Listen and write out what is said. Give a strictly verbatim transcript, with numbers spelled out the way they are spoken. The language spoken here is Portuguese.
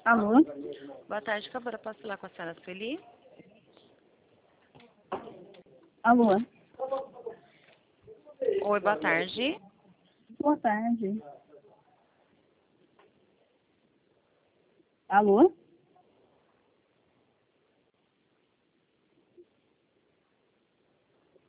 Alô? Boa tarde, Cabora. Posso falar com a senhora Sueli? Alô? Oi, boa tarde. Boa tarde. Alô?